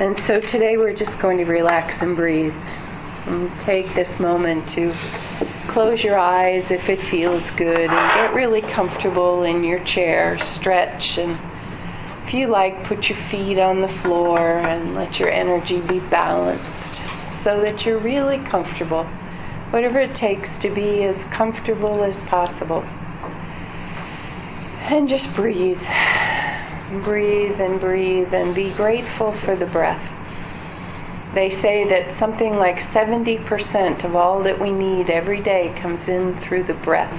And so today we're just going to relax and breathe. And take this moment to close your eyes if it feels good and get really comfortable in your chair, stretch, and if you like, put your feet on the floor and let your energy be balanced so that you're really comfortable, whatever it takes to be as comfortable as possible. And just breathe. Breathe and breathe and be grateful for the breath. They say that something like 70% of all that we need every day comes in through the breath.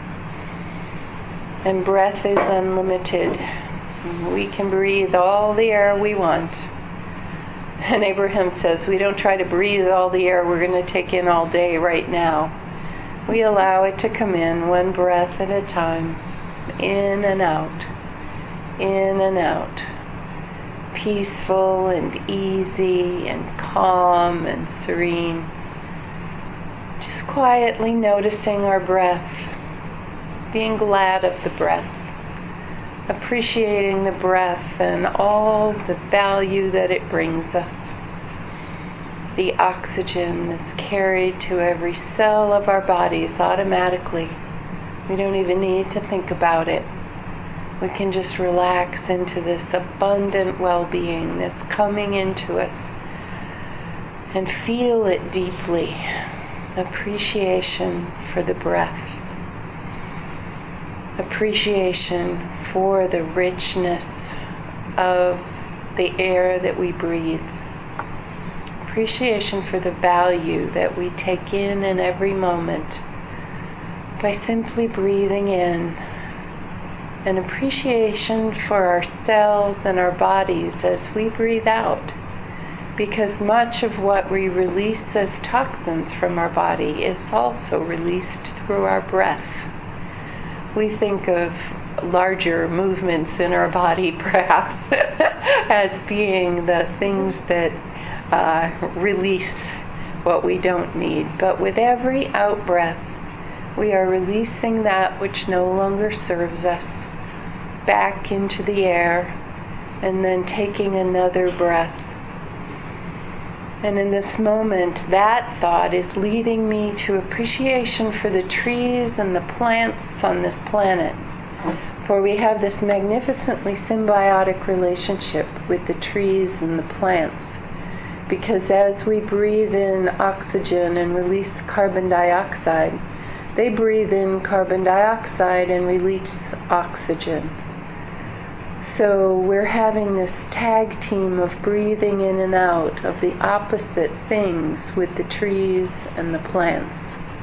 And breath is unlimited. We can breathe all the air we want. And Abraham says we don't try to breathe all the air we're going to take in all day right now. We allow it to come in one breath at a time, in and out, in and out. Peaceful and easy and calm and serene. Just quietly noticing our breath, being glad of the breath, appreciating the breath and all the value that it brings us. The oxygen that's carried to every cell of our bodies automatically. We don't even need to think about it. We can just relax into this abundant well-being that's coming into us and feel it deeply. Appreciation for the breath. Appreciation for the richness of the air that we breathe. Appreciation for the value that we take in every moment by simply breathing in. An appreciation for ourselves and our bodies as we breathe out, because much of what we release as toxins from our body is also released through our breath. We think of larger movements in our body perhaps as being the things that release what we don't need, but with every out-breath we are releasing that which no longer serves us back into the air, and then taking another breath. And in this moment, that thought is leading me to appreciation for the trees and the plants on this planet. For we have this magnificently symbiotic relationship with the trees and the plants. Because as we breathe in oxygen and release carbon dioxide, they breathe in carbon dioxide and release oxygen. So we're having this tag team of breathing in and out of the opposite things with the trees and the plants.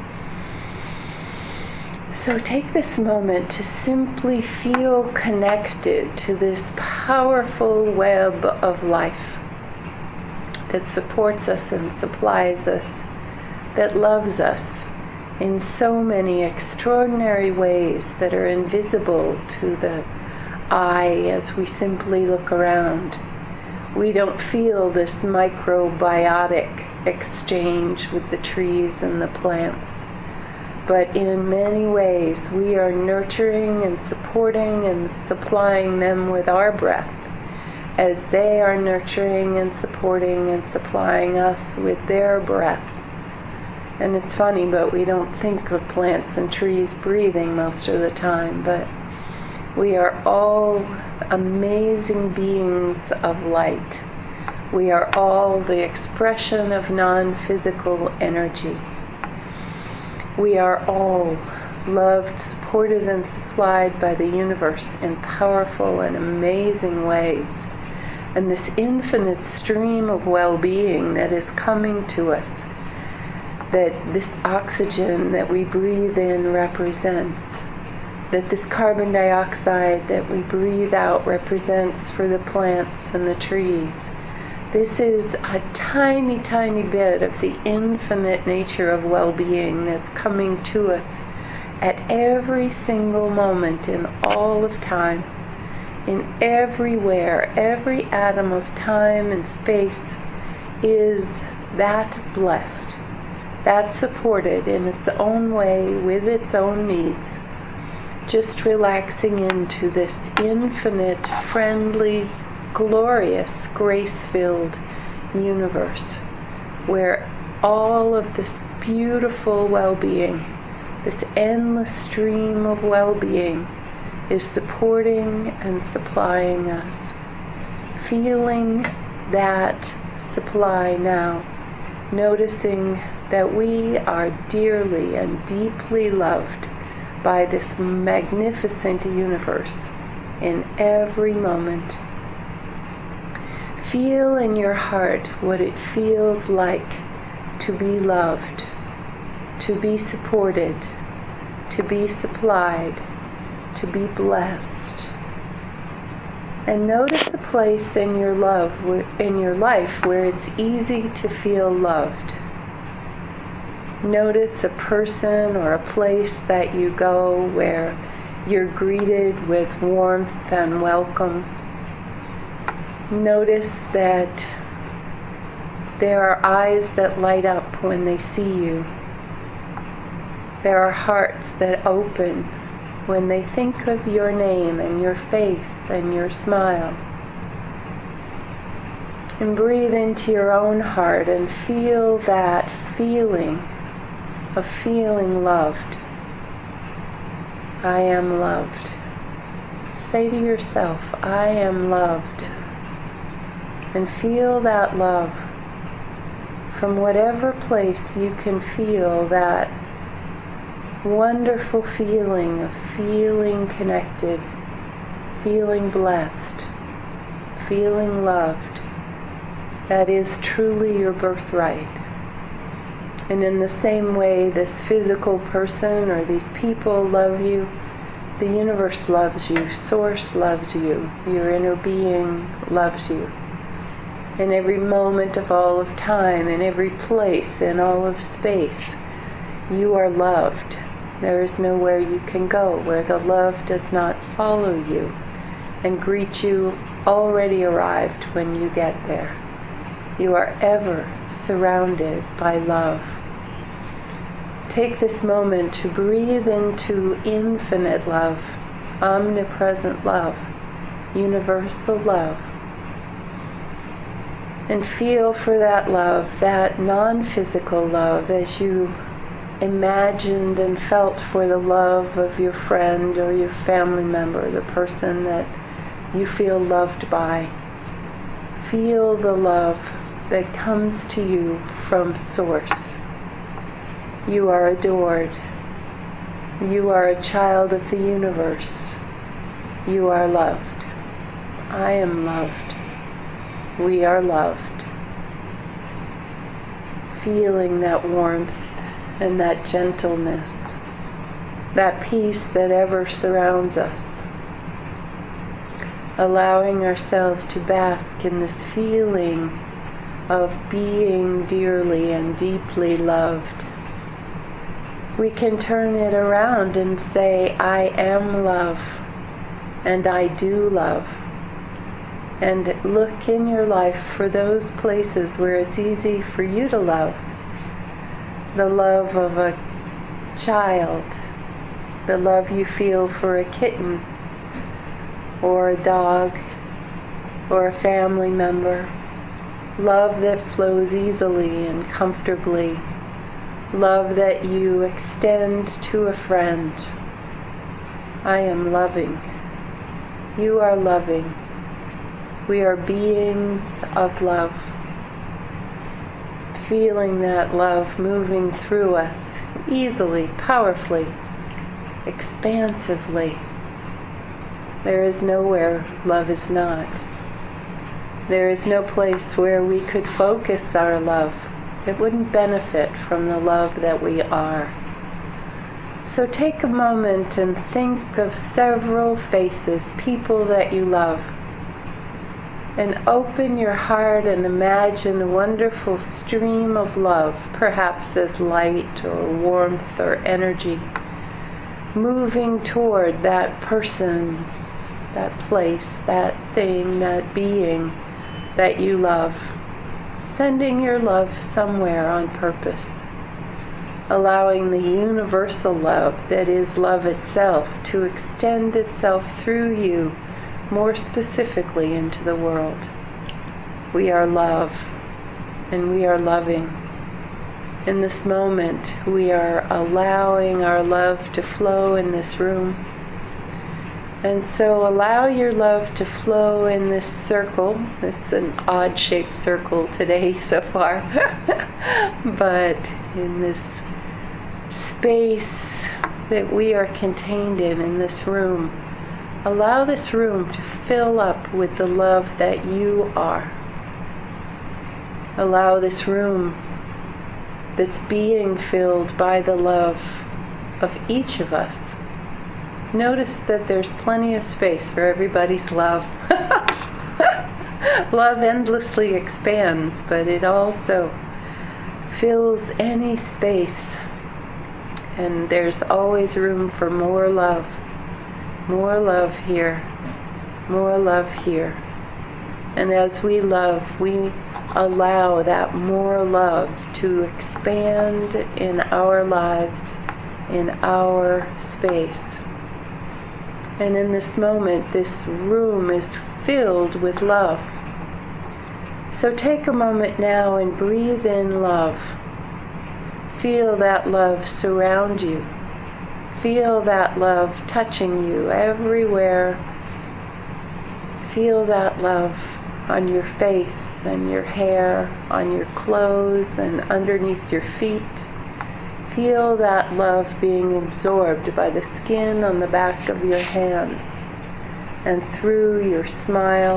So take this moment to simply feel connected to this powerful web of life that supports us and supplies us, that loves us in so many extraordinary ways that are invisible to the eye as we simply look around. We don't feel this microbiotic exchange with the trees and the plants, but in many ways we are nurturing and supporting and supplying them with our breath as they are nurturing and supporting and supplying us with their breath. And it's funny, but we don't think of plants and trees breathing most of the time, but we are all amazing beings of light. We are all the expression of non-physical energy. We are all loved, supported, and supplied by the universe in powerful and amazing ways. And this infinite stream of well-being that is coming to us, that this oxygen that we breathe in represents, that this carbon dioxide that we breathe out represents for the plants and the trees. This is a tiny, tiny bit of the infinite nature of well-being that's coming to us at every single moment in all of time, in everywhere. Every atom of time and space is that blessed, that supported in its own way with its own needs. Just relaxing into this infinite, friendly, glorious, grace-filled universe where all of this beautiful well-being, this endless stream of well-being, is supporting and supplying us. Feeling that supply now, noticing that we are dearly and deeply loved by this magnificent universe in every moment. Feel in your heart what it feels like to be loved, to be supported, to be supplied, to be blessed. And notice a place in your life where it's easy to feel loved. Notice a person or a place that you go where you're greeted with warmth and welcome. Notice that there are eyes that light up when they see you. There are hearts that open when they think of your name and your face and your smile. And breathe into your own heart and feel that feeling of feeling loved. I am loved. Say to yourself, I am loved. And feel that love from whatever place you can feel that wonderful feeling of feeling connected, feeling blessed, feeling loved. That is truly your birthright. And in the same way this physical person or these people love you, the universe loves you, Source loves you, your inner being loves you. In every moment of all of time, in every place, in all of space, you are loved. There is nowhere you can go where the love does not follow you and greet you already arrived when you get there. You are ever surrounded by love. Take this moment to breathe into infinite love, omnipresent love, universal love. And feel for that love, that non-physical love, as you imagined and felt for the love of your friend or your family member, the person that you feel loved by. Feel the love that comes to you from Source. You are adored. You are a child of the universe. You are loved. I am loved. We are loved. Feeling that warmth and that gentleness, that peace that ever surrounds us. Allowing ourselves to bask in this feeling of being dearly and deeply loved. We can turn it around and say, I am love, and I do love. And look in your life for those places where it's easy for you to love. The love of a child, the love you feel for a kitten, or a dog, or a family member. Love that flows easily and comfortably. Love that you extend to a friend. I am loving. You are loving. We are beings of love. Feeling that love moving through us easily, powerfully, expansively. There is nowhere love is not. There is no place where we could focus our love. It wouldn't benefit from the love that we are. So take a moment and think of several faces, people that you love. And open your heart and imagine a wonderful stream of love, perhaps as light or warmth or energy, moving toward that person, that place, that thing, that being that you love. Sending your love somewhere on purpose. Allowing the universal love that is love itself to extend itself through you more specifically into the world. We are love, and we are loving. In this moment, we are allowing our love to flow in this room. And so allow your love to flow in this circle. It's an odd-shaped circle today so far. But in this space that we are contained in this room, allow this room to fill up with the love that you are. Allow this room that's being filled by the love of each of us. Notice that there's plenty of space for everybody's love. Love endlessly expands, but it also fills any space. And there's always room for more love. More love here. More love here. And as we love, we allow that more love to expand in our lives, in our space. And in this moment, this room is filled with love. So take a moment now and breathe in love. Feel that love surround you. Feel that love touching you everywhere. Feel that love on your face and your hair, on your clothes and underneath your feet. Feel that love being absorbed by the skin on the back of your hands and through your smile.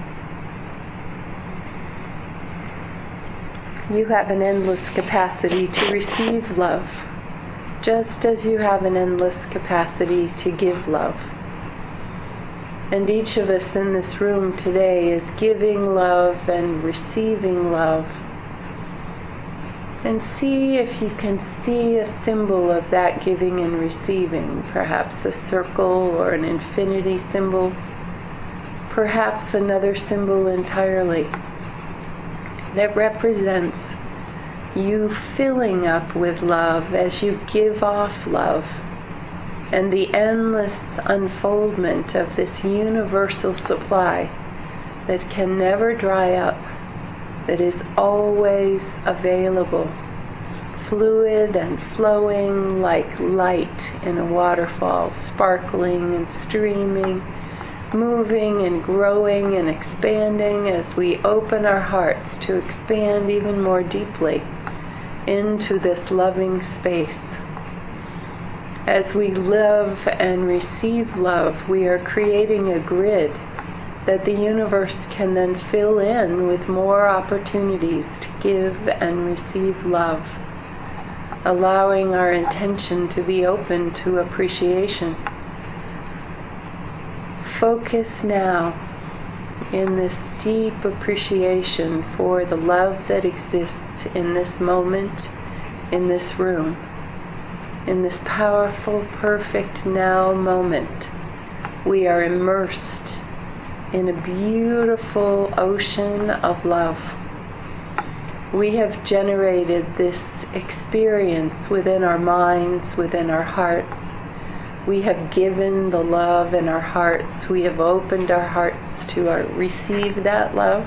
You have an endless capacity to receive love, just as you have an endless capacity to give love. And each of us in this room today is giving love and receiving love. And see if you can see a symbol of that giving and receiving, perhaps a circle or an infinity symbol, perhaps another symbol entirely that represents you filling up with love as you give off love, and the endless unfoldment of this universal supply that can never dry up, that is always available, fluid and flowing like light in a waterfall, sparkling and streaming, moving and growing and expanding as we open our hearts to expand even more deeply into this loving space. As we love and receive love, we are creating a grid that the universe can then fill in with more opportunities to give and receive love, allowing our intention to be open to appreciation. Focus now in this deep appreciation for the love that exists in this moment, in this room, in this powerful, perfect now moment. We are immersed in a beautiful ocean of love. We have generated this experience within our minds, within our hearts. We have given the love in our hearts. We have opened our hearts to receive that love.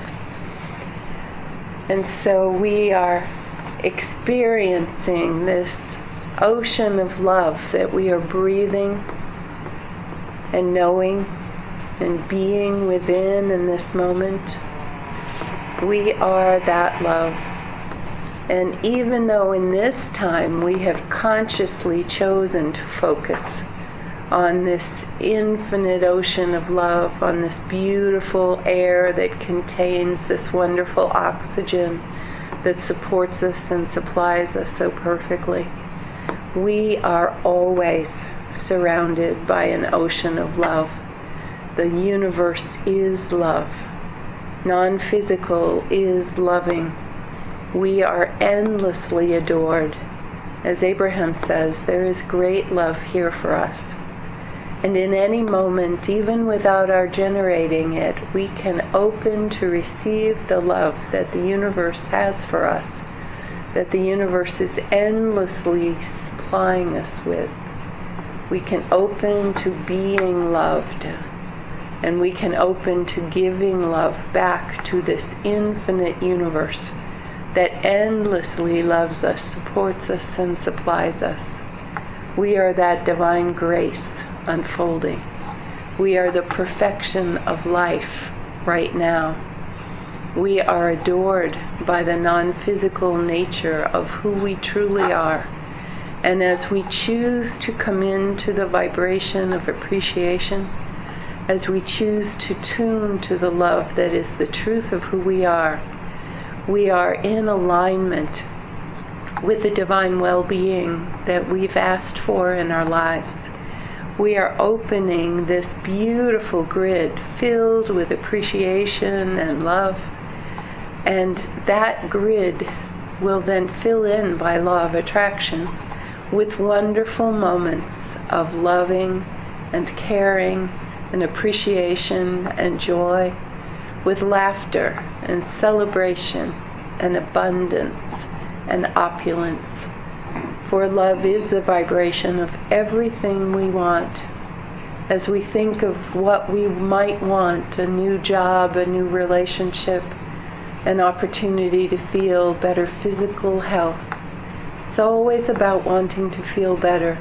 And so we are experiencing this ocean of love that we are breathing and knowing and being within in this moment. We are that love. And even though in this time we have consciously chosen to focus on this infinite ocean of love, on this beautiful air that contains this wonderful oxygen that supports us and supplies us so perfectly, we are always surrounded by an ocean of love. The universe is love. Non-physical is loving. We are endlessly adored. As Abraham says, there is great love here for us. And in any moment, even without our generating it, we can open to receive the love that the universe has for us, that the universe is endlessly supplying us with. We can open to being loved, And we can open to giving love back to this infinite universe that endlessly loves us, supports us, and supplies us. We are that divine grace unfolding. We are the perfection of life right now. We are adored by the non-physical nature of who we truly are. And as we choose to come into the vibration of appreciation, as we choose to tune to the love that is the truth of who we are in alignment with the divine well-being that we've asked for in our lives. We are opening this beautiful grid filled with appreciation and love, and that grid will then fill in by law of attraction with wonderful moments of loving and caring and appreciation and joy, with laughter and celebration and abundance and opulence. For love is the vibration of everything we want. As we think of what we might want, a new job, a new relationship, an opportunity to feel better physical health, it's always about wanting to feel better.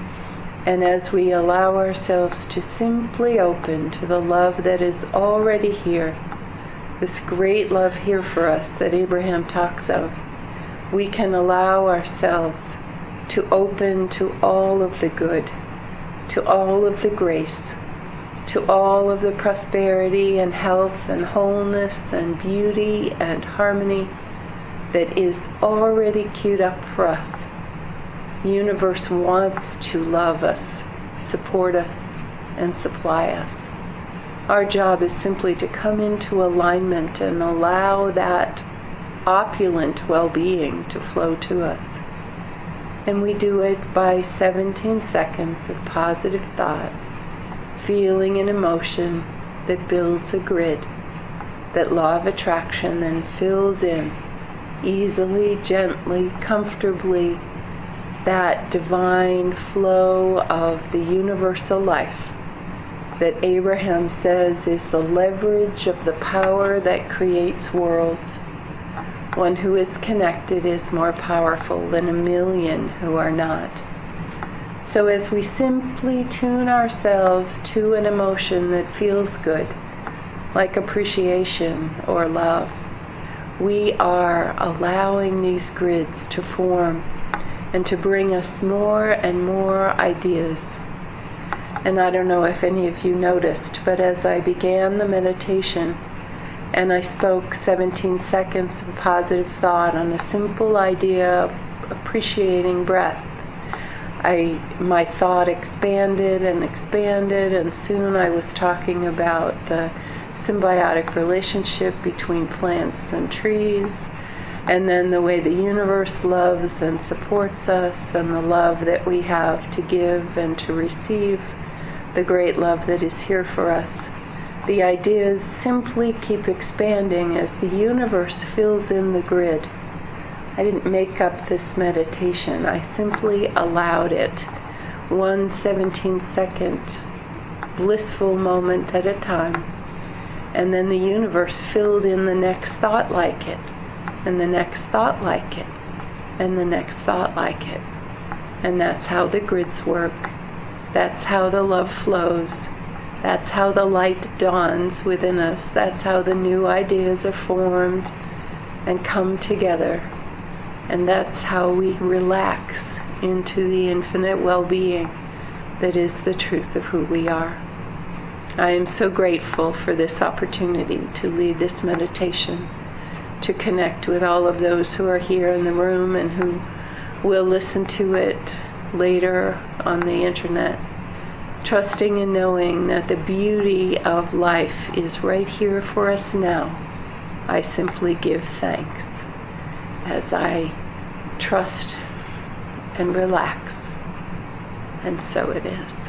And as we allow ourselves to simply open to the love that is already here, this great love here for us that Abraham talks of, we can allow ourselves to open to all of the good, to all of the grace, to all of the prosperity and health and wholeness and beauty and harmony that is already queued up for us. The universe wants to love us, support us, and supply us. Our job is simply to come into alignment and allow that opulent well-being to flow to us. And we do it by 17 seconds of positive thought, feeling an emotion that builds a grid, that law of attraction then fills in easily, gently, comfortably, that divine flow of the universal life that Abraham says is the leverage of the power that creates worlds. One who is connected is more powerful than a million who are not. So as we simply tune ourselves to an emotion that feels good, like appreciation or love, we are allowing these grids to form and to bring us more and more ideas. And I don't know if any of you noticed, but as I began the meditation and I spoke 17 seconds of positive thought on a simple idea of appreciating breath, my thought expanded, and soon I was talking about the symbiotic relationship between plants and trees, and then the way the universe loves and supports us, and the love that we have to give and to receive, the great love that is here for us. The ideas simply keep expanding as the universe fills in the grid. I didn't make up this meditation. I simply allowed it, one 17-second blissful moment at a time. And then the universe filled in the next thought like it, and the next thought like it, and the next thought like it. And that's how the grids work. That's how the love flows. That's how the light dawns within us. That's how the new ideas are formed and come together. And that's how we relax into the infinite well-being that is the truth of who we are. I am so grateful for this opportunity to lead this meditation, to connect with all of those who are here in the room and who will listen to it later on the internet, trusting and knowing that the beauty of life is right here for us now. I simply give thanks as I trust and relax, and so it is.